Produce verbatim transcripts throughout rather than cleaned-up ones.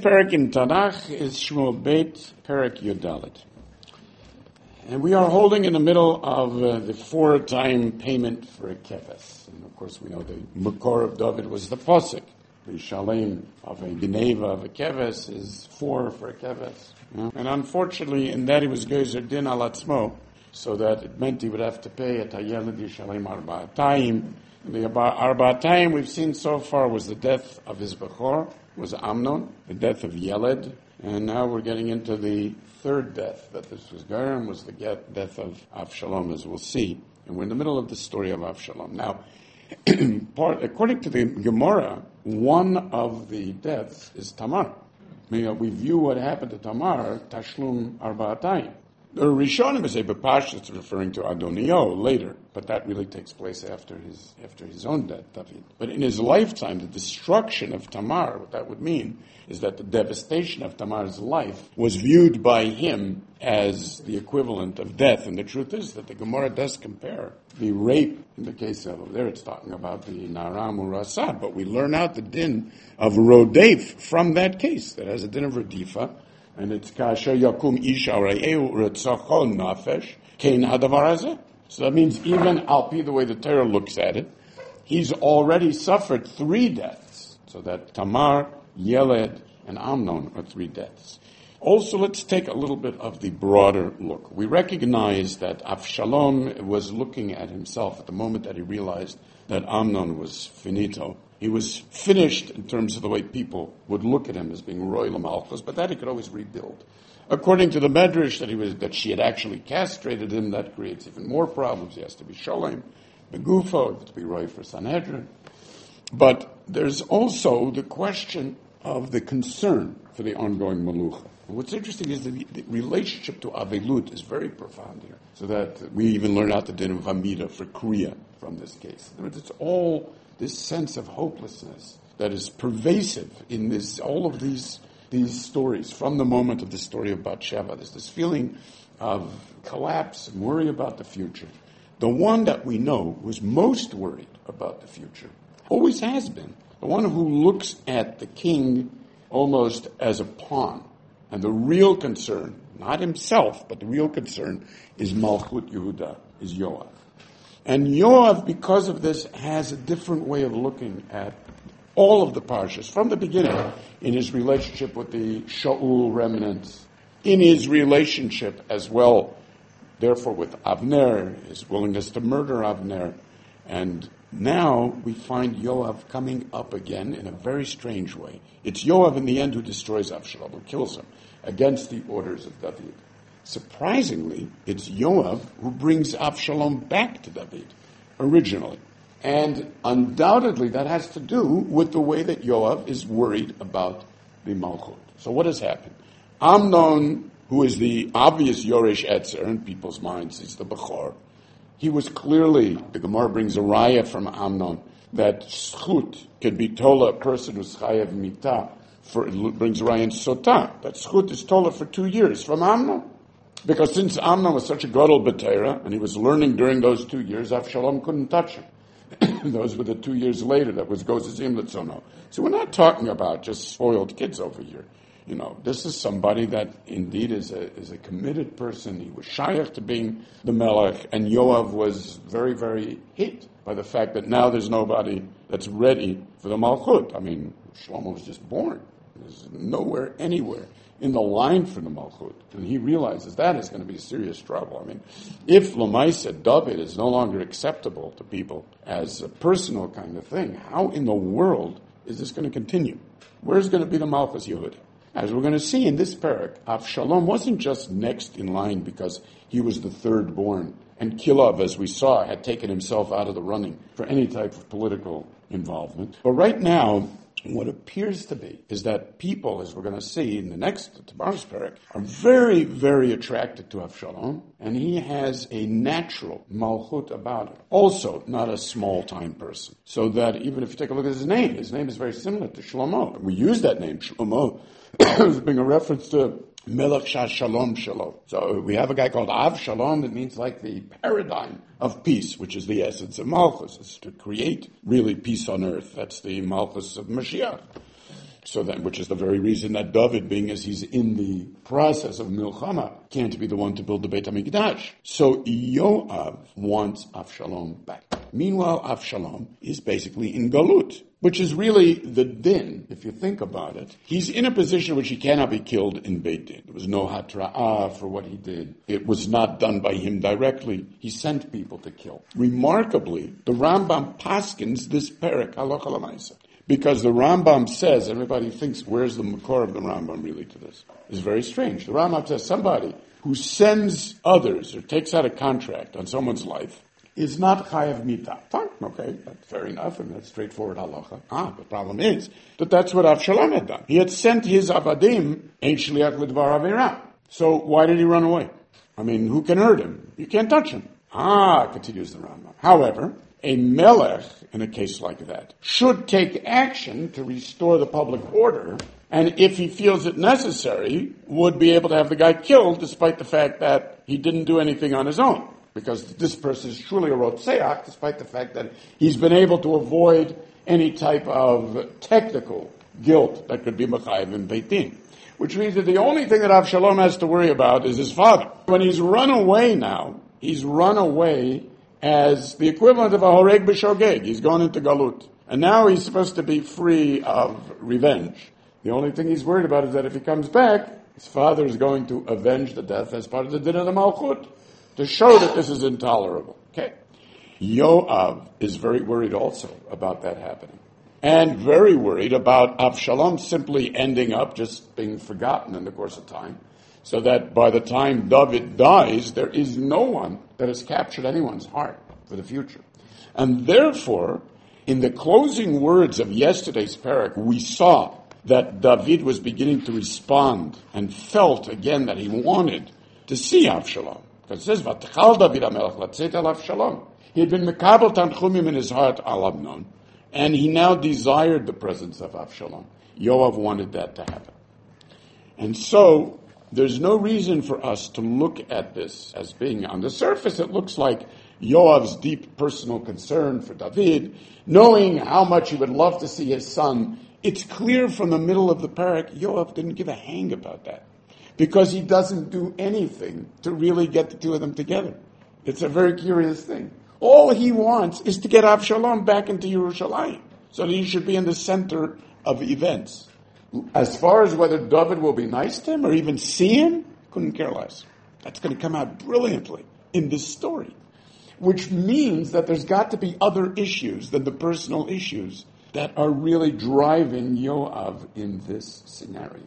parak in Tanakh is Shmuel Beit, parak Yudalit. And we are holding in the middle of uh, the four-time payment for a keves. And of course we know the Makor of David was the posik. The shalem of a geneva of a keves is four for a keves. Yeah. And unfortunately, in that he was gezer din al atzmo, so that it meant he would have to pay at hayeled yishalem arba'atayim. The arba'atayim we've seen so far was the death of his bechor, was Amnon, the death of Yeled, and now we're getting into the third death that this was Garam, was the death of Avshalom, as we'll see. And we're in the middle of the story of Avshalom. Now, part, according to the Gemara, one of the deaths is Tamar. I mean, we view what happened to Tamar, Tashlum Arba'atayim. The Rishonim say Bepashas it's referring to Adonio later, but that really takes place after his after his own death, David. But in his lifetime, the destruction of Tamar, what that would mean is that the devastation of Tamar's life was viewed by him as the equivalent of death. And the truth is that the Gemara does compare the rape, in the case of there it's talking about the Naram Urasa, but we learn out the din of Rodef from that case, that has a din of Rodifa. And it's kasher yakum isha re'eu retzachon nafesh kein hadavar hazeh. So that means even al pi the way the Torah looks at it, he's already suffered three deaths. So that Tamar, Yeled, and Amnon are three deaths. Also, let's take a little bit of the broader look. We recognize that Avshalom was looking at himself at the moment that he realized that Amnon was finito. He was finished in terms of the way people would look at him as being royal malchus, but that he could always rebuild. According to the Medrash, that he was that she had actually castrated him, that creates even more problems. He has to be sholem, begufo, to be roy for Sanhedrin. But there's also the question of the concern for the ongoing malucha. And what's interesting is that the, the relationship to Avelut is very profound here, so that we even learn out the din of Hamida for Kriya from this case. It's all this sense of hopelessness that is pervasive in this, all of these these stories, from the moment of the story of Bathsheba. There's this feeling of collapse and worry about the future. The one that we know who's most worried about the future, always has been, the one who looks at the king almost as a pawn. And the real concern, not himself, but the real concern is Malchut Yehuda, is Yoav. And Yoav, because of this, has a different way of looking at all of the parshas from the beginning, in his relationship with the Shaul remnants, in his relationship as well, therefore with Avner, his willingness to murder Avner. And now we find Yoav coming up again in a very strange way. It's Yoav in the end who destroys Avshalom, who kills him, against the orders of David. Surprisingly, it's Yoav who brings Avshalom back to David, originally. And undoubtedly that has to do with the way that Yoav is worried about the Malchut. So what has happened? Amnon, who is the obvious Yoresh Etzer in people's minds, is the Bechor. He was clearly, the Gemara brings a raya from Amnon, that Schut can be tola, a person who's chayav mitah, for, it brings a raya in Sotah, that Schut is tola for two years from Amnon. Because since Amnon was such a gadol b'Torah, and he was learning during those two years, Avshalom couldn't touch him. Those were the two years later, that was Gozazim Litzono. So we're not talking about just spoiled kids over here. You know, this is somebody that indeed is a is a committed person. He was shayach to being the melech, and Yoav was very, very hit by the fact that now there's nobody that's ready for the malchut. I mean, Shlomo was just born. There's nowhere, anywhere in the line for the malchut. And he realizes that is going to be serious trouble. I mean, if Lamaisa David is no longer acceptable to people as a personal kind of thing, how in the world is this going to continue? Where's going to be the Malchus Yehuda? As we're going to see in this parak, Avshalom wasn't just next in line because he was the third born, and Kilav, as we saw, had taken himself out of the running for any type of political involvement. But right now, what appears to be is that people, as we're going to see in the next tomorrow's parak, are very, very attracted to Avshalom, and he has a natural malchut about him. Also, not a small-time person. So that even if you take a look at his name, his name is very similar to Shlomo. We use that name, Shlomo, as being a reference to Melech Shalom Shalom. So we have a guy called Avshalom that means like the paradigm of peace, which is the essence of Malchus. It's to create really peace on earth. That's the Malchus of Mashiach. So that, which is the very reason that David, being as he's in the process of Milchama, can't be the one to build the Beit HaMikdash. So Yoav wants Avshalom back. Meanwhile, Avshalom is basically in Galut, which is really the din, if you think about it. He's in a position which he cannot be killed in Beit Din. There was no hatra'ah for what he did. It was not done by him directly. He sent people to kill. Remarkably, the Rambam paskins this perek halacha l'maaseh. Because the Rambam says, everybody thinks, where's the makor of the Rambam really to this? It's very strange. The Rambam says somebody who sends others or takes out a contract on someone's life is not chayav mita. Fine, okay, that's fair enough, and that's straightforward halacha. Ah, the problem is that that's what Avshalom had done. He had sent his avadim, ein shliach l'dvar avera. So why did he run away? I mean, who can hurt him? You can't touch him. Ah, continues the Rambam. However, a melech, in a case like that, should take action to restore the public order, and if he feels it necessary, would be able to have the guy killed, despite the fact that he didn't do anything on his own. Because this person is truly a rotzeach, despite the fact that he's been able to avoid any type of technical guilt that could be mechayev in Beit Din. Which means that the only thing that Avshalom has to worry about is his father. When he's run away now, he's run away as the equivalent of a horeg b'shogeg. He's gone into galut. And now he's supposed to be free of revenge. The only thing he's worried about is that if he comes back, his father is going to avenge the death as part of the din of the malchut, to show that this is intolerable. Okay. Yoav is very worried also about that happening. And very worried about Avshalom simply ending up just being forgotten in the course of time, so that by the time David dies, there is no one that has captured anyone's heart for the future. And therefore, in the closing words of yesterday's parak, we saw that David was beginning to respond and felt again that he wanted to see Avshalom. Because it says, "V'tchal David HaMelech latzet al Avshalom." He had been mekabel tanchumim in his heart al Amnon, and he now desired the presence of Avshalom. Yoav wanted that to happen. And so, there's no reason for us to look at this as being, on the surface, it looks like Yoav's deep personal concern for David, knowing how much he would love to see his son. It's clear from the middle of the parak, Yoav didn't give a hang about that, because he doesn't do anything to really get the two of them together. It's a very curious thing. All he wants is to get Avshalom back into Yerushalayim, so that he should be in the center of events. As far as whether David will be nice to him or even see him, couldn't care less. That's going to come out brilliantly in this story. Which means that there's got to be other issues than the personal issues that are really driving Yoav in this scenario.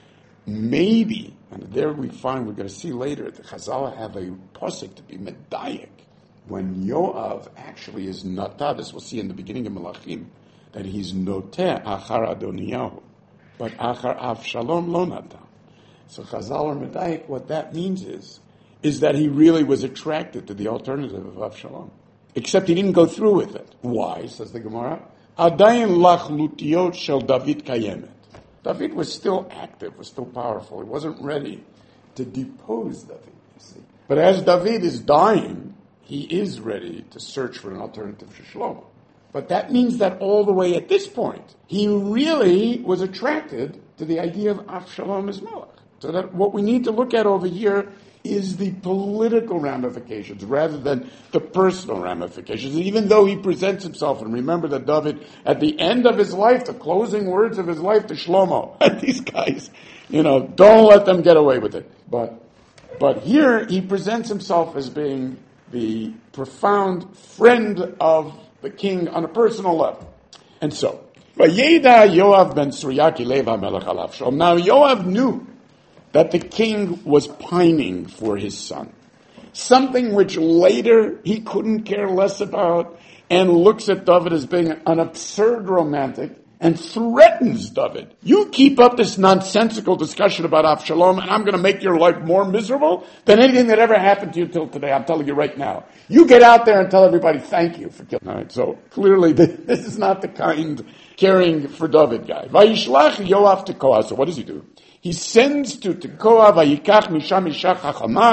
Maybe, and there we find, we're going to see later, the Chazal have a posik to be medayik, when Yoav actually is notah, this we'll see in the beginning of Melachim, that he's noteh achar Adoniyahu, but achar Avshalom lo notah. So Chazal or medayik, what that means is, is that he really was attracted to the alternative of Avshalom. Except he didn't go through with it. Why, says the Gemara? Adayin lach lutiyot shel David kayemet. David was still active, was still powerful. He wasn't ready to depose David, you see. But as David is dying, he is ready to search for an alternative to Shlomo. But that means that all the way at this point, he really was attracted to the idea of Avshalom as Melech. So that what we need to look at over here is the political ramifications rather than the personal ramifications. And even though he presents himself, and remember that David, at the end of his life, the closing words of his life to Shlomo, these guys, you know, don't let them get away with it. But, but here he presents himself as being the profound friend of the king on a personal level. And so, Vayeda Yoav ben Tzeruya ki lev hamelech al Avshalom. Now Yoav knew that the king was pining for his son. Something which later he couldn't care less about, and looks at David as being an absurd romantic and threatens David. You keep up this nonsensical discussion about Avshalom and I'm going to make your life more miserable than anything that ever happened to you till today. I'm telling you right now. You get out there and tell everybody thank you for killing. All right, so clearly this is not the kind caring for David guy. Vayishlach Yoav Tekoa. So what does he do? He sends to Tekoa, Vayikach Misham Isha Chachama,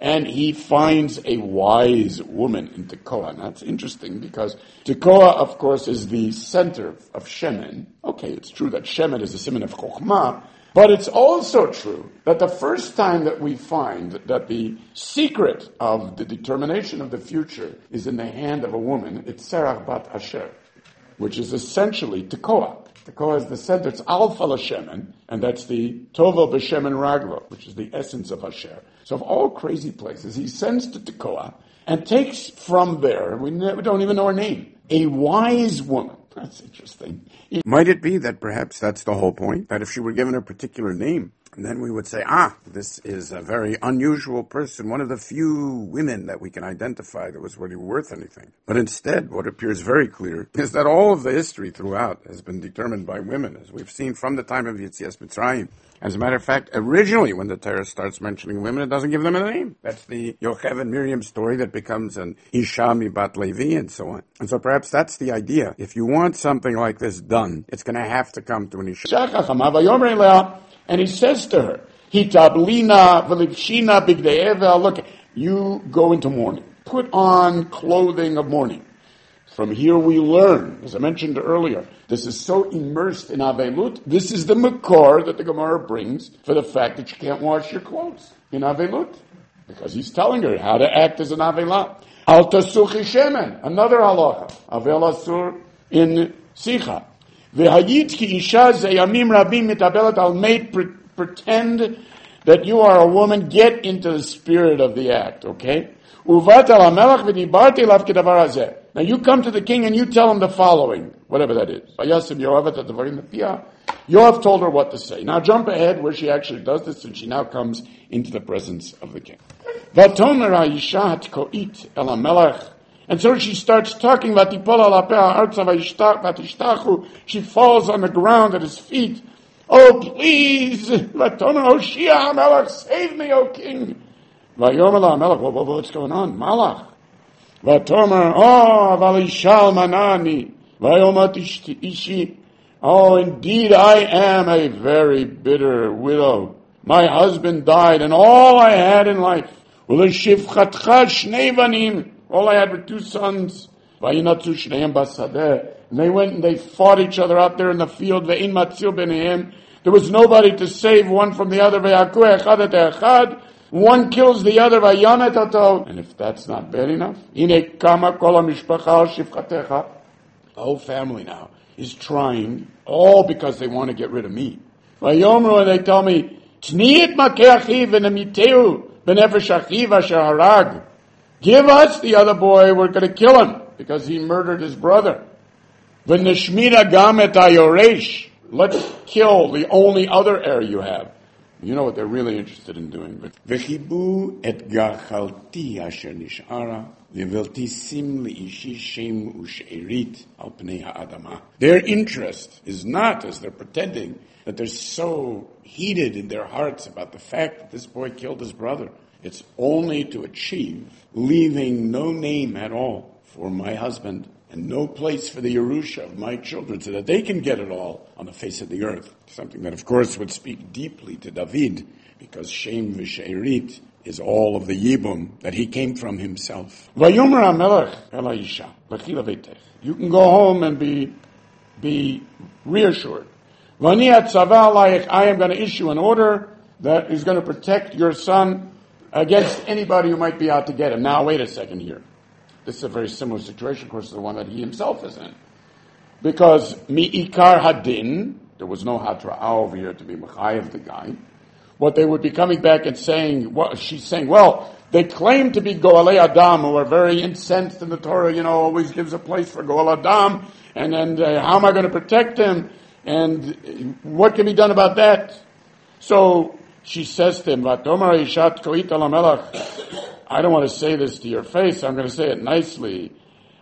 and he finds a wise woman in Tekoa. And that's interesting because Tekoa, of course, is the center of Shemen. Okay, it's true that Shemen is the siman of Chokhmah, but it's also true that the first time that we find that the secret of the determination of the future is in the hand of a woman, it's Serach bat Asher, which is essentially Tekoa. Tekoa is the center, it's Alpha L'Shemen, and that's the Tovo B'Shemen Raglo, which is the essence of Asher. So of all crazy places, he sends to Tekoa and takes from there, we, ne- we don't even know her name, a wise woman. That's interesting. Might it be that perhaps that's the whole point? That if she were given a particular name, then we would say, ah, this is a very unusual person, one of the few women that we can identify that was really worth anything. But instead, what appears very clear is that all of the history throughout has been determined by women, as we've seen from the time of Yetzias Mitzrayim. As a matter of fact, originally when the Torah starts mentioning women, it doesn't give them a name. That's the Yocheved and Miriam story that becomes an Isha Mibat Levi and so on. And so perhaps that's the idea. If you want something like this done, it's going to have to come to an Isha. And he says to her, Hitablina v'livshina bigdei. Look, you go into mourning. Put on clothing of mourning. From here we learn, as I mentioned earlier, this is so immersed in Avelut. This is the makor that the Gemara brings for the fact that you can't wash your clothes in Avelut. Because he's telling her how to act as an Avelah. Al tasuchi shemen, another halacha. Avel asur in Sicha. V'hayit ki isha zeyamim rabim mitabelet al meit, pretend that you are a woman, get into the spirit of the act, okay? Uvat al hamelach v'dibarti lav kedavar hazeh. Now you come to the king and you tell him the following, whatever that is. Vayasim Yoav et hadavarim b'piyah. Yoav told her what to say. Now jump ahead where she actually does this, and she now comes into the presence of the king. Vatomer ha'isha hatkoit el hamelach. And so she starts talking about she falls on the ground at his feet. Oh, please, save me, O king. What's going on? Malach. Oh, manani. Oh, indeed, I am a very bitter widow. My husband died, and all I had in life was all I had were two sons. And they went and they fought each other out there in the field. There was nobody to save one from the other. One kills the other. And if that's not bad enough, the whole family now is trying, all because they want to get rid of me. And they tell me, give us the other boy, we're going to kill him, because he murdered his brother. Let's kill the only other heir you have. You know what they're really interested in doing. Their interest is not, as they're pretending, that they're so heated in their hearts about the fact that this boy killed his brother. It's only to achieve leaving no name at all for my husband and no place for the Yerusha of my children so that they can get it all on the face of the earth. Something that, of course, would speak deeply to David, because Shem v'Sheirit is all of the Yibum that he came from himself. Vayomer HaMelech el ha'isha, l'chila veitech. You can go home and be, be reassured. V'ani hatzava alayich, I am going to issue an order that is going to protect your son against anybody who might be out to get him. Now, wait a second here. This is a very similar situation, of course, to the one that he himself is in. Because mi'ikar hadin, there was no hatra'ah over here to be mechayev the guy. What they would be coming back and saying, well, she's saying, well, they claim to be goalei adam, who are very incensed, and the Torah, you know, always gives a place for goal adam, and then uh, how am I going to protect him? And what can be done about that? So, she says to him, I don't want to say this to your face, I'm going to say it nicely.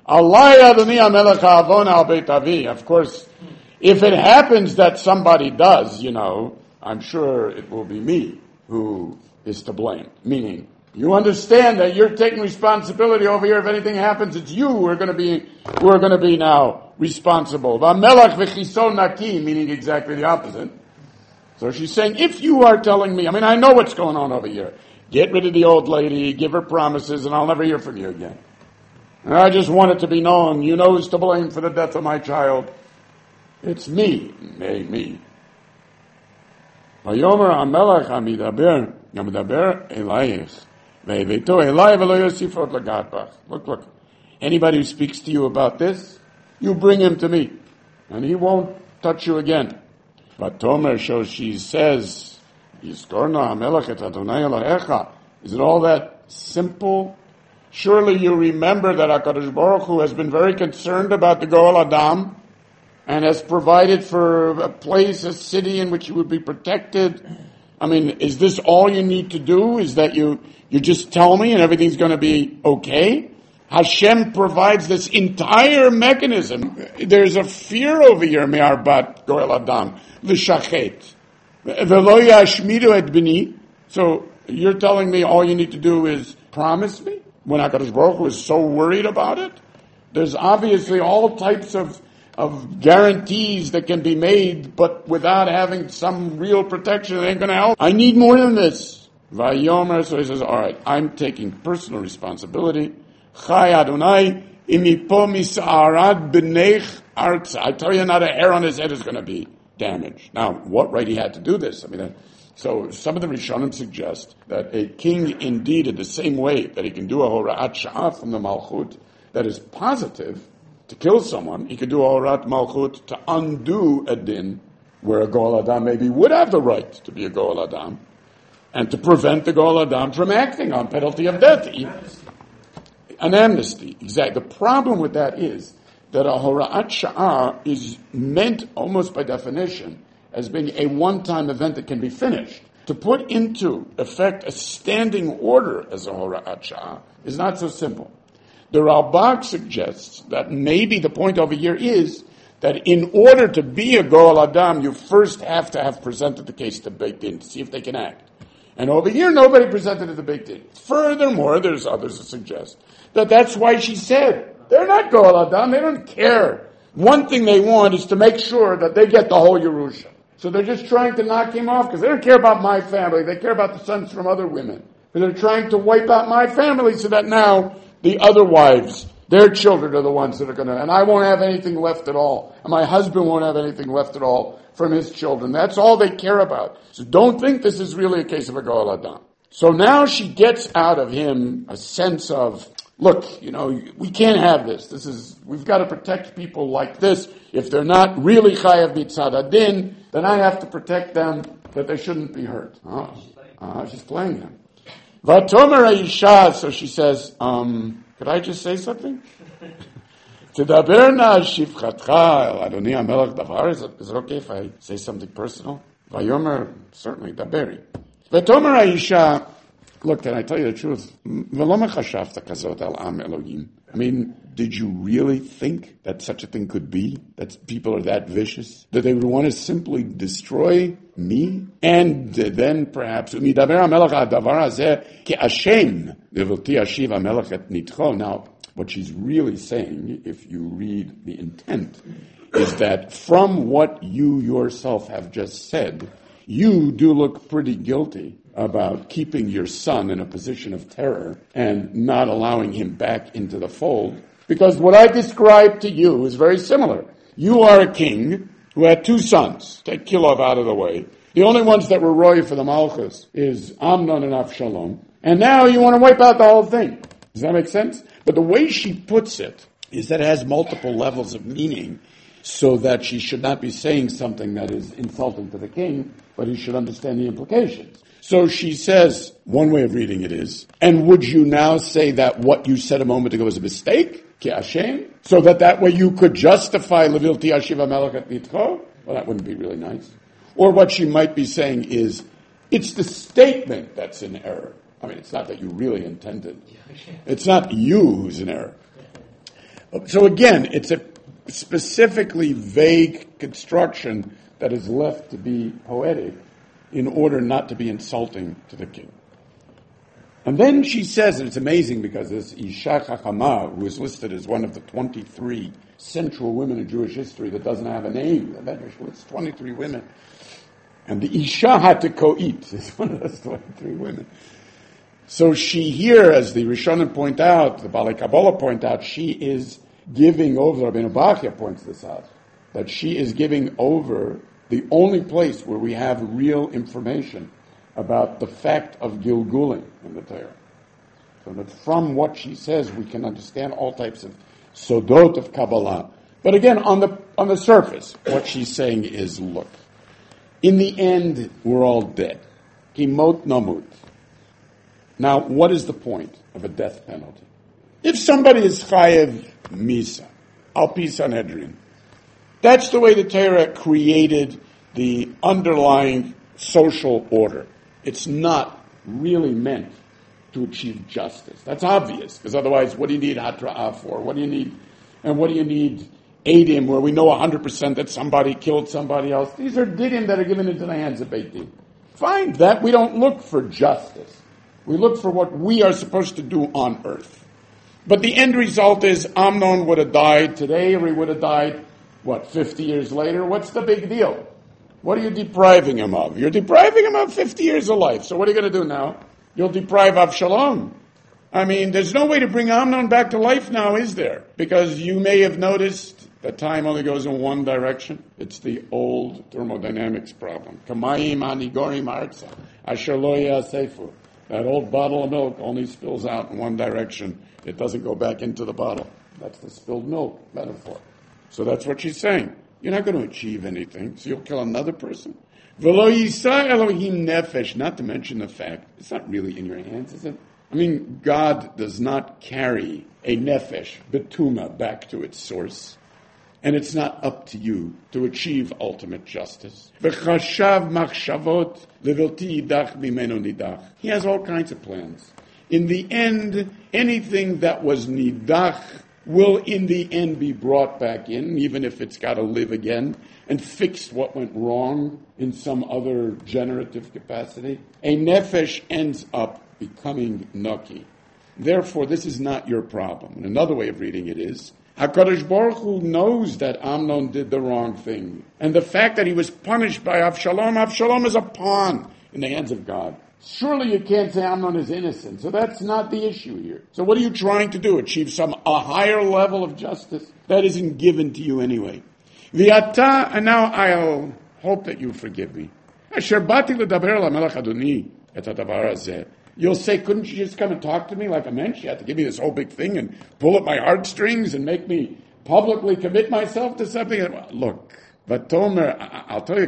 Of course, if it happens that somebody does, you know, I'm sure it will be me who is to blame. Meaning, you understand that you're taking responsibility over here. If anything happens, it's you who are going to be, who are going to be now responsible. Meaning exactly the opposite. So she's saying, if you are telling me, I mean, I know what's going on over here. Get rid of the old lady, give her promises, and I'll never hear from you again. And I just want it to be known, you know who's to blame for the death of my child. It's me, me, me. ויאמר המלך המדבר, המדבר אלייך, והבאתו אליי ולא יוסיף עוד לגעת בך. Look, look. Anybody who speaks to you about this, you bring him to me, and he won't touch you again. But Tomer, so she says, Yizkorna hamelech et Adonai Elohecha. Is it all that simple? Surely you remember that HaKadosh Baruch Hu has been very concerned about the Goel Adam, and has provided for a place, a city in which you would be protected. I mean, is this all you need to do? Is that you, you just tell me and everything's going to be okay? Hashem provides this entire mechanism. There's a fear over here, me'arbat goel adam, l'shachet. V'lo yashmidu et b'ni. So you're telling me all you need to do is promise me? When HaKadosh Baruch Hu is so worried about it? There's obviously all types of of guarantees that can be made, but without having some real protection, it ain't going to help. I need more than this. Vayomer, so he says, all right, I'm taking personal responsibility. Chai Adonai, imipo misa'arad b'neich arza. I tell you, not a hair on his head is going to be damaged. Now, what right he had to do this? I mean, uh, so some of the Rishonim suggest that a king, indeed, in the same way that he can do a hora'at sha'ah from the Malchut, that is positive, to kill someone, he could do a horat malchut to undo a din where a Goel Adam maybe would have the right to be a Goel Adam, and to prevent the Goel Adam from acting on penalty of death. An amnesty, exactly. The problem with that is that a horat sha'ah is meant almost by definition as being a one-time event that can be finished. To put into effect a standing order as a horat sha'ah is not so simple. The Ralbag suggests that maybe the point over here is that in order to be a Goel Adam, you first have to have presented the case to Beit Din to see if they can act. And over here, nobody presented it to Beit Din. Furthermore, there's others that suggest that that's why she said, they're not Goel Adam, they don't care. One thing they want is to make sure that they get the whole Yerusha. So they're just trying to knock him off because they don't care about my family, they care about the sons from other women. But they're trying to wipe out my family so that now the other wives, their children are the ones that are going to, and I won't have anything left at all. And my husband won't have anything left at all from his children. That's all they care about. So don't think this is really a case of a Goel Adam. So now she gets out of him a sense of, look, you know, we can't have this. This is, we've got to protect people like this. If they're not really chayav mitzad adin, then I have to protect them that they shouldn't be hurt. Oh, uh, she's playing them. Vatomer Aisha, so she says, um, could I just say something? Tedaberna shivchatcha el Adoni HaMelech davar. Is it okay if I say something personal? Vayomer, certainly, daberi. Vatomer Aisha, look, can I tell you the truth? V'lo mechashavta kazot al am Elohim. I mean, did you really think that such a thing could be? That people are that vicious? That they would want to simply destroy me? And then perhaps, now, what she's really saying, if you read the intent, is that from what you yourself have just said, you do look pretty guilty about keeping your son in a position of terror and not allowing him back into the fold. Because what I described to you is very similar. You are a king who had two sons. Take Kilov out of the way. The only ones that were royal for the Malchus is Amnon and Avshalom. And now you want to wipe out the whole thing. Does that make sense? But the way she puts it is that it has multiple levels of meaning, so that she should not be saying something that is insulting to the king, but he should understand the implications. So she says, one way of reading it is, and would you now say that what you said a moment ago was a mistake? Ki Hashem? So that that way you could justify Levilti Ashiva Melech et Nitcho? Well, that wouldn't be really nice. Or what she might be saying is, it's the statement that's in error. I mean, it's not that you really intended. It's not you who's in error. So again, it's a specifically vague construction that is left to be poetic in order not to be insulting to the king. And then she says, and it's amazing because this Isha Chachama, who is listed as one of the twenty-three central women in Jewish history that doesn't have a name, it's twenty-three women. And the Isha had to co-eat. It's one of those twenty-three women. So she here, as the Rishonim point out, the Balei Kabbalah point out, she is giving over, Rabbeinu Bachya points this out, that she is giving over the only place where we have real information about the fact of Gilgulim in the Torah. So that from what she says, we can understand all types of sodot of Kabbalah. But again, on the on the surface, what she's saying is, look, in the end, we're all dead. Kimot namut. Now, what is the point of a death penalty? If somebody is chayev misa, al pi Sanhedrin, that's the way the Torah created the underlying social order. It's not really meant to achieve justice. That's obvious, because otherwise, what do you need hatra'ah for? What do you need, and what do you need Eidim, where we know one hundred percent that somebody killed somebody else? These are didim that are given into the hands of Beit Din. Fine, that we don't look for justice. We look for what we are supposed to do on earth. But the end result is Amnon would have died today, or he would have died, what, fifty years later? What's the big deal? What are you depriving him of? You're depriving him of fifty years of life. So what are you going to do now? You'll deprive Avshalom. I mean, there's no way to bring Amnon back to life now, is there? Because you may have noticed that time only goes in one direction. It's the old thermodynamics problem. Kamayim anigorim arza, asher lo yaseifu. That old bottle of milk only spills out in one direction. It doesn't go back into the bottle. That's the spilled milk metaphor. So that's what she's saying. You're not going to achieve anything, so you'll kill another person. V'lo yisa Elohim nefesh, not to mention the fact, it's not really in your hands, is it? I mean, God does not carry a nefesh, betuma, back to its source. And it's not up to you to achieve ultimate justice. V'chashav machshavot levilti yidach mimeno nidach. He has all kinds of plans. In the end, anything that was nidach will in the end be brought back in, even if it's got to live again, and fix what went wrong in some other generative capacity. A nefesh ends up becoming naki. Therefore, this is not your problem. And another way of reading it is, HaKadosh Baruch Hu knows that Amnon did the wrong thing. And the fact that he was punished by Avshalom, Avshalom is a pawn in the hands of God. Surely you can't say Amnon is innocent. So that's not the issue here. So what are you trying to do? Achieve some a higher level of justice? That isn't given to you anyway. V'ata, and now I'll hope that you forgive me. Asher bati l'daber l'melech Adoni et hadavar hazeh. You'll say, couldn't you just come and talk to me like a mensch? You had to give me this whole big thing and pull at my heartstrings and make me publicly commit myself to something. Look, but Tomer, I'll tell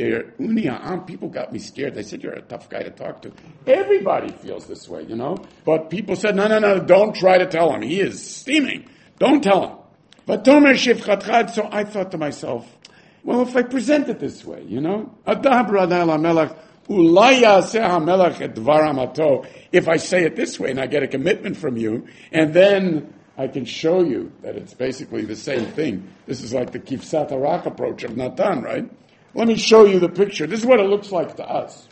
you, people got me scared. They said, you're a tough guy to talk to. Everybody feels this way, you know. But people said, no, no, no, don't try to tell him. He is steaming. Don't tell him. But Tomer shivchatchad, so I thought to myself, well, if I present it this way, you know, Adabra melech. If I say it this way and I get a commitment from you, and then I can show you that it's basically the same thing. This is like the Kifsat Arak approach of Natan, right? Let me show you the picture. This is what it looks like to us.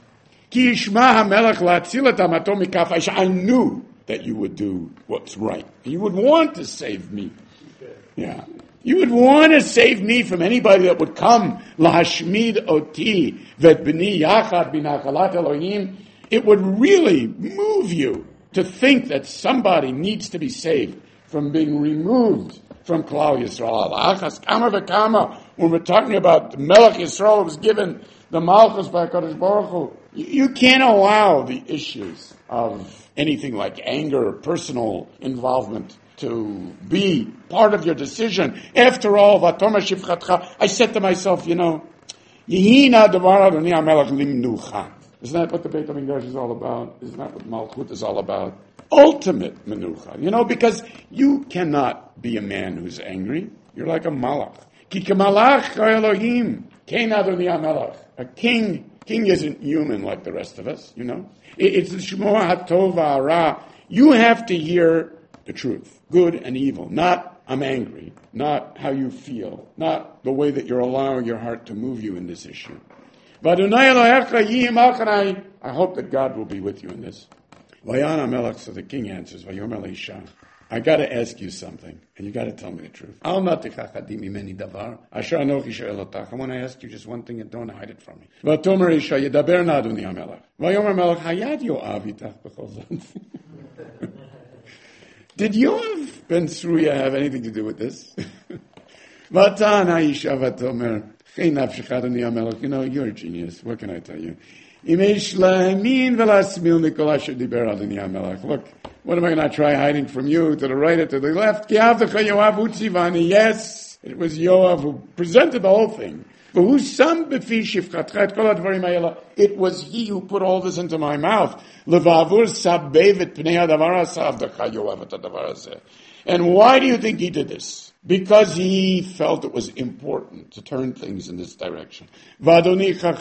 I knew that you would do what's right. You would want to save me. Yeah. You would want to save me from anybody that would come, lahashmid oti vet b'ni yachad b'nachalat Elohim. It would really move you to think that somebody needs to be saved from being removed from Klal Yisrael. Achas kama v'kama, when we're talking about the Melech Yisrael was given the Malchus by HaKadosh Baruch Hu, you can't allow the issues of anything like anger or personal involvement to be part of your decision. After all, I said to myself, you know, isn't that what the Beit HaMikdash is all about? Isn't that what Malchut is all about? Ultimate menucha, you know, because you cannot be a man who's angry. You're like a malach. Ki kemalach Elohim, kein Adoni HaMelech. A king, king isn't human like the rest of us, you know. It's the Shmoa HaTov HaRa. You have to hear the truth, good and evil, not I'm angry, not how you feel, not the way that you're allowing your heart to move you in this issue. I hope that God will be with you in this. So the king answers, I got to ask you something, and you got to tell me the truth. I want to ask you just one thing, and don't hide it from me. Did Yoav ben Tzruya have anything to do with this? You know, you're a genius. What can I tell you? Look, what am I going to try hiding from you? To the right or to the left? Yes, it was Yoav who presented the whole thing. It was he who put all this into my mouth. And why do you think he did this? Because he felt it was important to turn things in this direction. You are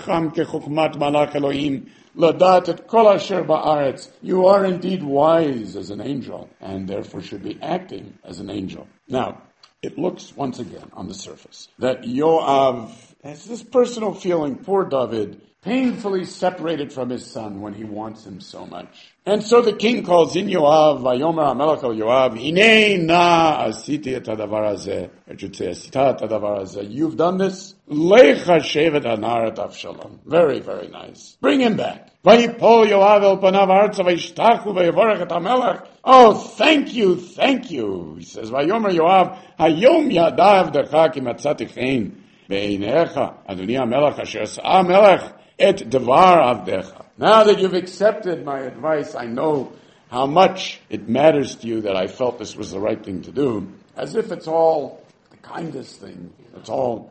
indeed wise as an angel, and therefore should be acting as an angel. Now, it looks once again on the surface that Yoav has this personal feeling, poor David, painfully separated from his son when he wants him so much. And so the king calls in Yoav, Vayomer HaMelech el Yoav, Hinei na asiti et hadavar hazeh. It should say, asita et hadavar hazeh. You've done this? Lecha shevet anar et Avshalom. Very, very nice. Bring him back. Vayipol Yoav el panav arza vayishtachu vayavorech et HaMelech. Oh, thank you, thank you. He says, Vayomer Yoav, Hayom yadav dercha ki matzati chen. Be'einecha, Adoni HaMelech asher sa'a HaMelech et devar avdecha. Now that you've accepted my advice, I know how much it matters to you that I felt this was the right thing to do. As if it's all the kindest thing. It's all.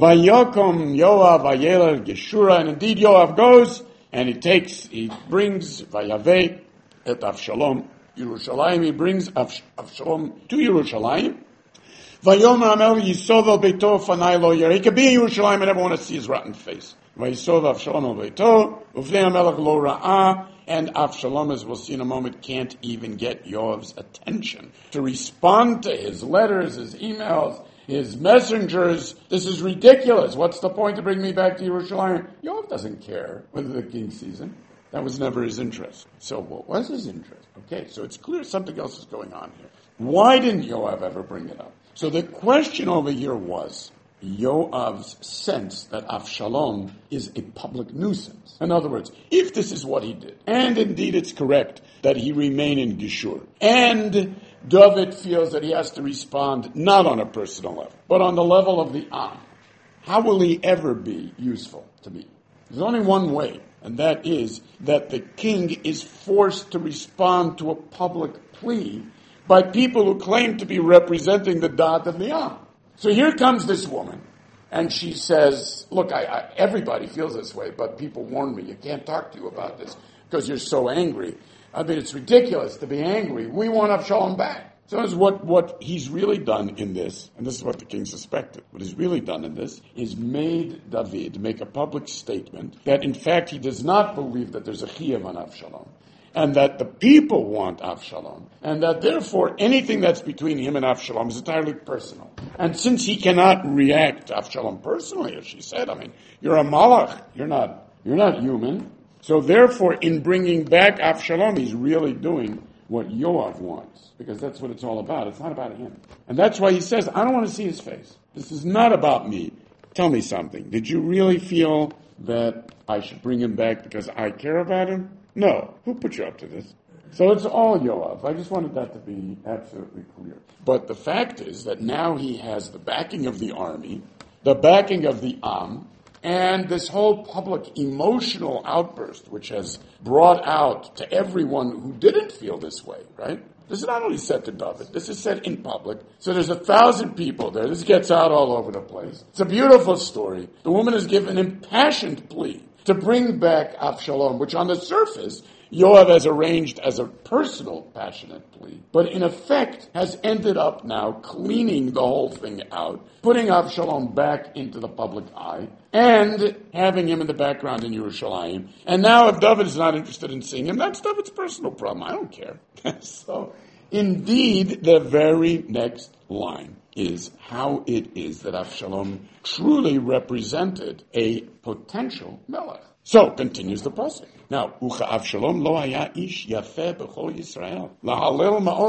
Vayokom Yoav vayeler Geshura, and indeed Yoav goes and he takes, he brings Vayaveh et Avshalom Yerushalayim. He brings Avshalom to Yerushalayim. Vayomer HaMelech Yisovel Beito Fanai Lo Yer. He could be in Yerushalayim and everyone to see his rotten face. Vayisov Avshalom al Beito, Ufnei HaMelech Lo Ra'ah, and Avshalom, as we'll see in a moment, can't even get Yoav's attention to respond to his letters, his emails, his messengers. This is ridiculous. What's the point to bring me back to Yerushalayim? Yoav doesn't care whether the king sees him. That was never his interest. So what was his interest? Okay, so it's clear something else is going on here. Why didn't Yoav ever bring it up? So the question over here was Yoav's sense that Avshalom is a public nuisance. In other words, if this is what he did, and indeed it's correct that he remain in Geshur, and David feels that he has to respond not on a personal level, but on the level of the Am, how will he ever be useful to me? There's only one way, and that is that the king is forced to respond to a public plea by people who claim to be representing the Da'at of the Am. So here comes this woman, and she says, look, I, I, everybody feels this way, but people warn me, you can't talk to you about this because you're so angry. I mean, it's ridiculous to be angry. We want Avshalom back. So that's what, what he's really done in this, and this is what the king suspected. What he's really done in this is made David make a public statement that, in fact, he does not believe that there's a chiyuv on Avshalom, and that the people want Avshalom, and that therefore anything that's between him and Avshalom is entirely personal. And since he cannot react to Avshalom personally, as she said, I mean, you're a malach, you're not, you're not human. So therefore, in bringing back Avshalom, he's really doing what Yoav wants, because that's what it's all about. It's not about him. And that's why he says, I don't want to see his face. This is not about me. Tell me something. Did you really feel that I should bring him back because I care about him? No. Who put you up to this? So it's all Yoav. I just wanted that to be absolutely clear. But the fact is that now he has the backing of the army, the backing of the Am, and this whole public emotional outburst, which has brought out to everyone who didn't feel this way, right? This is not only said to David, this is said in public. So there's a thousand people there. This gets out all over the place. It's a beautiful story. The woman has given an impassioned plea to bring back Avshalom, which on the surface, Yoav has arranged as a personal, passionate plea, but in effect has ended up now cleaning the whole thing out, putting Avshalom back into the public eye, and having him in the background in Yerushalayim. And now if David is not interested in seeing him, that's David's personal problem. I don't care. So, indeed, the very next line is how it is that Avshalom truly represented a potential melech. So, continues the pasuk. Now, Ucha Avshalom lo haya ish yafeh b'chol Yisrael, lahalel ma'od.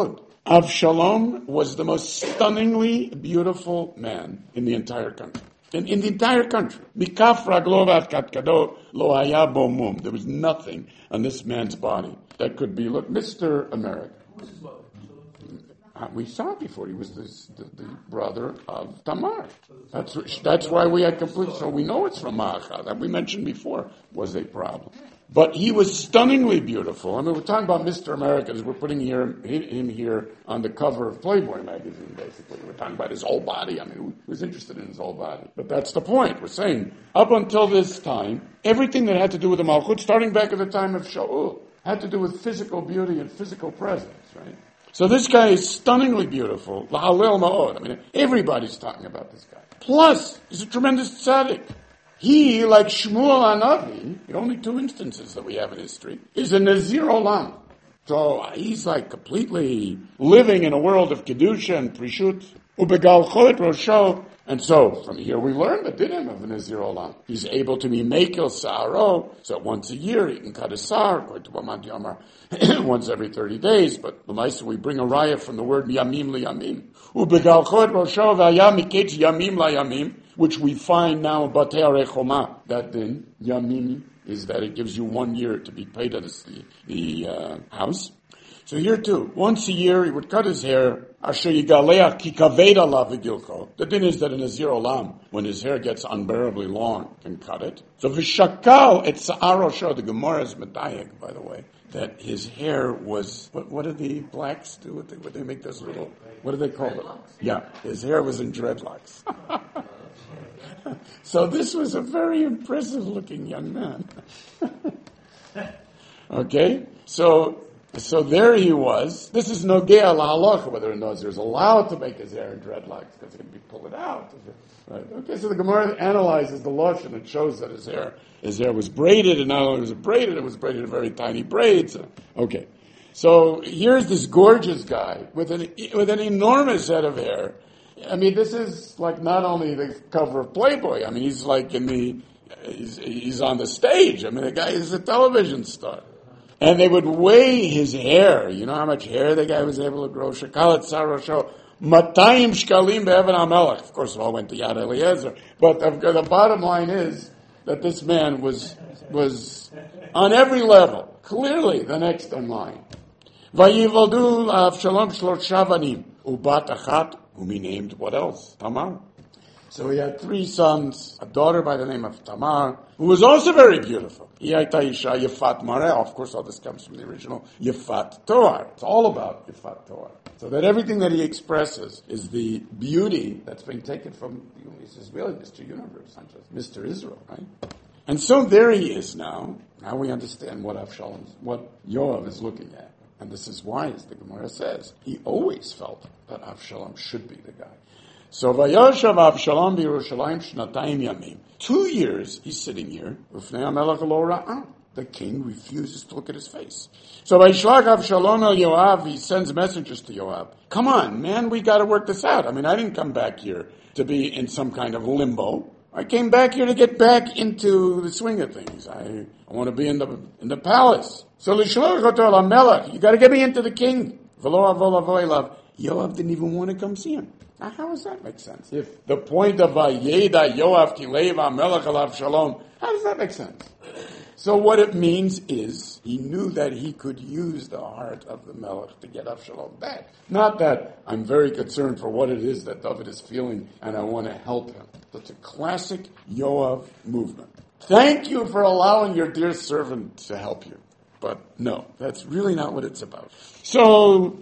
Avshalom was the most stunningly beautiful man in the entire country. In, in the entire country. Mikaf raglovat katkado lo haya bo mum. There was nothing on this man's body that could be, look, Mister America. Who's his mother? Uh, we saw it before. He was this, the, the brother of Tamar. That's that's why we had complete. So we know it's from Ma'achad. That we mentioned before was a problem. But he was stunningly beautiful. I mean, we're talking about Mister America as we're putting here, him here on the cover of Playboy magazine, basically. We're talking about his whole body. I mean, who was interested in his whole body? But that's the point. We're saying, up until this time, everything that had to do with the Malchut, starting back at the time of Shaul, had to do with physical beauty and physical presence, right? So this guy is stunningly beautiful. L'halel ma'od. I mean, everybody's talking about this guy. Plus, he's a tremendous tzaddik. He, like Shmuel Hanavi, the only two instances that we have in history, is a Nazir Olam. So he's like completely living in a world of Kedusha and Prishut. Ubegalchot Rosho. And so, from here we learn the dinim of the Nazir Olam. He's able to be Mekel Sa'aro, so once a year he can cut his Sa'ar, according to Bamad Yomar, once every thirty days. But the Maisa, we bring a raya from the word Yamim Liyamim. Ubegalchot Rosho V'ayam Miketz Yamim Layamim, which we find now in Batei Arechoma. That din, Yamim, is that it gives you one year to be paid at the, the uh, house. So here too, once a year he would cut his hair. Asher yigaleach ki kaved alav v'gilcho. The din is that in a Nazir Olam, when his hair gets unbearably long, can cut it. So v'shakal et sa'aro sho. The Gemara is medayek, by the way, that his hair was. What, what do the blacks do? What, they, what they make those little? What do they call it? Yeah, his hair was in dreadlocks. So this was a very impressive-looking young man. Okay, so. So there he was. This is nogea lahalacha, whether a Nazir is allowed to make his hair in dreadlocks because he can be pull it out. Right. Okay, so the Gemara analyzes the lush and it shows that his hair, his hair was braided, and not only was it braided, it was braided in very tiny braids. Okay, so here's this gorgeous guy with an with an enormous head of hair. I mean, this is like not only the cover of Playboy. I mean, he's like in the he's, he's on the stage. I mean, the guy is a television star. And they would weigh his hair. You know how much hair the guy was able to grow? Shakalat Sarosho. Matayim Shkalim Be'evan HaMelech. Of course, it all went to Yad Eliezer. But the, the bottom line is that this man was was on every level, clearly the next in line. Vayivaldu Avshalom Shlosha Banim. Ubat Achat, whom he named, what else? Tamar. So he had three sons, a daughter by the name of Tamar, who was also very beautiful. Yaita Isha Yefat Mareh. Of course, all this comes from the original Yefat Toar. It's all about Yefat Toar. So that everything that he expresses is the beauty that's being taken from, he says, really, Mister Universe, not just Mister Israel, right? And so there he is now. Now we understand what Avshalom, what Yoav is looking at. And this is why, as the Gemara says, he always felt that Avshalom should be the guy. So Vayoshav Avshalom b'Yerushalayim shnatayim yamim. Two years he's sitting here. Ufnei HaMelech lo ra'ah. The king refuses to look at his face. So Vayishlach Avshalom el Yoav. He sends messengers to Yoav. Come on, man, we got to work this out. I mean, I didn't come back here to be in some kind of limbo. I came back here to get back into the swing of things. I, I want to be in the in the palace. So Lishloch oto LaMelech. You got to get me into the king. V'lo avo lavo elav. Yoav didn't even want to come see him. Now, how does that make sense? If the point of Vayeda Yoav Kilev HaMelech Alav Shalom, how does that make sense? So what it means is he knew that he could use the heart of the Melech to get Avshalom back. Not that I'm very concerned for what it is that David is feeling and I want to help him. That's a classic Yoav movement. Thank you for allowing your dear servant to help you. But no, that's really not what it's about. So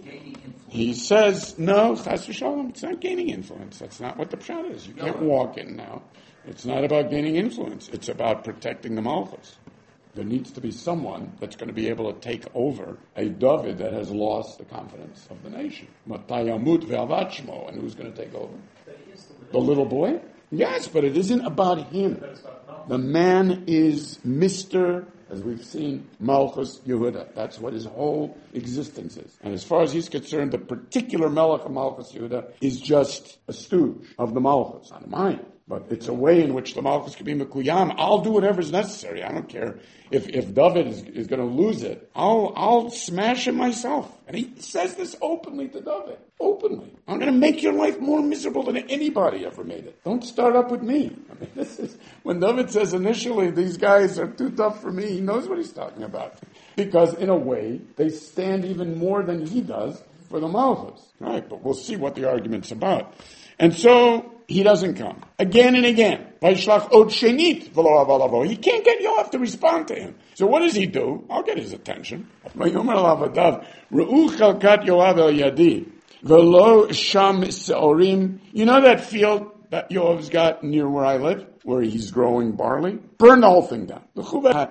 he says, no, Chas v'shalom, it's not gaining influence. That's not what the pshat is. You can't walk in now. It's not about gaining influence. It's about protecting the Malchus. There needs to be someone that's going to be able to take over a David that has lost the confidence of the nation. Matayamut ve'avat shmo, and who's going to take over? The little boy? Yes, but it isn't about him. The man is Mister As we've seen, Malchus Yehuda. That's what his whole existence is. And as far as he's concerned, the particular Melech of Malchus Yehuda is just a stooge of the Malchus, not mine. But it's a way in which the Malchus can be Mekuyam. I'll do whatever is necessary. I don't care if, if David is, is going to lose it. I'll, I'll smash it myself. And he says this openly to David. Openly. I'm going to make your life more miserable than anybody ever made it. Don't start up with me. I mean, this is, when David says initially, these guys are too tough for me, he knows what he's talking about. Because in a way, they stand even more than he does for the Malchus. Right, but we'll see what the argument's about. And so, he doesn't come. Again and again. He can't get Yoav to respond to him. So what does he do? I'll get his attention. You know that field that Yoav's got near where I live, where he's growing barley? Burn the whole thing down. They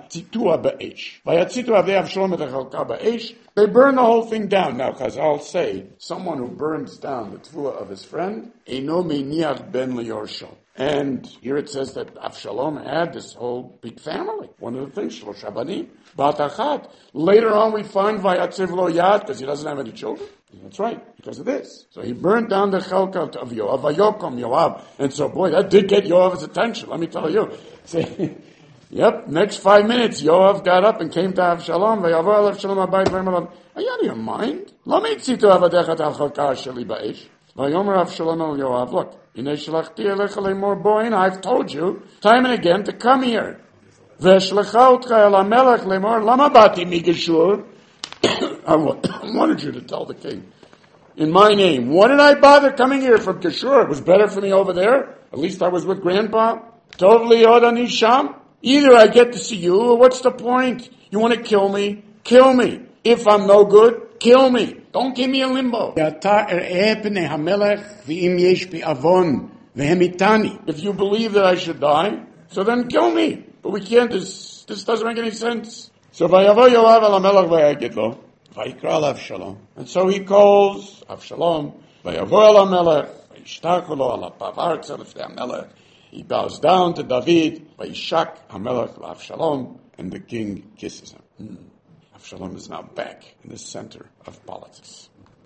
burn the whole thing down. Now, Chazal say, someone who burns down the tefillah of his friend, Eino meiniach ben liyorsho. And here it says that Avshalom had this whole big family. One of the things, Shlosh Abanim, Bat Achat. Later on we find Vayatziv lo yad, because he doesn't have any children. That's right, because of this. So he burned down the chelka of Yoav, Vayokom Yoav. And so, boy, that did get Yoav's attention, let me tell you. See, yep, next five minutes, Yoav got up and came to Avshalom. Vayavo Avshalom abayit v'yamalav. Are you out of your mind? Lo mitzitu avadechat al chelka sheli ba'esh. Vayomer Avshalom el Yoav. Look, Inei shalachti elecha lemor boin. I've told you time and again to come here. V'eshlecha otcha el hamelech lemor lama bati migeshur. I wanted you to tell the king, in my name, what did I bother coming here from Geshur? It was better for me over there. At least I was with Grandpa. Tov li od ani sham. Either I get to see you, or what's the point? You want to kill me? Kill me. If I'm no good, kill me. Don't give me a limbo. If you believe that I should die, so then kill me. But we can't. This, this doesn't make any sense. So vayavo Yoav el hamelech vayagid vayikra l'Avshalom. And so he calls Avshalom. Vayavo el hamelech vayishtachu lo al hapavartza lifnei hamelech. He bows down to David. Vayishak hamelech l'Avshalom, and the king kisses him. Hmm. Avshalom is now back in the center of politics.